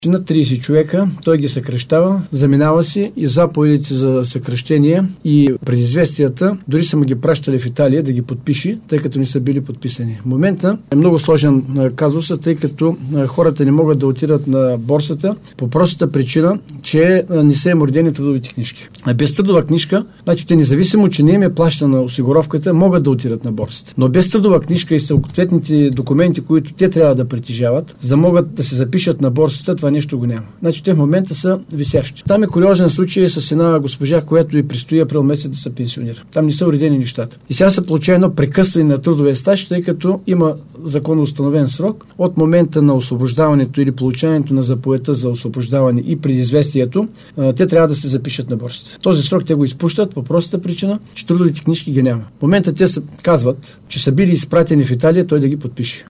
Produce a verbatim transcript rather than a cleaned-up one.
На трийсет човека, той ги съкръщава, заминава си и заповедите за съкръщение и предизвестията дори са му ги пращали в Италия да ги подпиши, тъй като не са били подписани. В момента е много сложен казус, тъй като хората не могат да отидат на борсата по простата причина, че не са им родени трудовите книжки. А без трудова книжка, значи те независимо, че не им е плащана осигуровката, могат да отидат на борсата. Но без трудова книжка и съответните документи, които те трябва да притежават, за да могат да се запишат на борсата, това нещо го няма. Значи те в момента са висящи. Там е куриозен случай с една госпожа, която и предстои април месец да се пенсионира. Там не са уредени нещата. И сега се получава едно прекъсване на трудовия стаж, тъй като има законоустановен срок от момента на освобождаването или получаването на заповедта за освобождаване и предизвестието, те трябва да се запишат на борсата. Този срок те го изпущат по простата причина, че трудовите книжки ги няма. В момента те са, казват, че са били изпратени в Италия той да ги подпише.